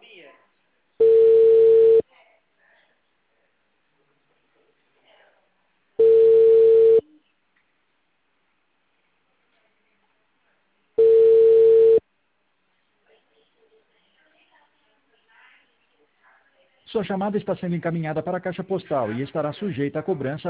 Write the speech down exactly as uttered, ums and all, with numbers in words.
Sua chamada está sendo encaminhada para a caixa postal e estará sujeita a cobrança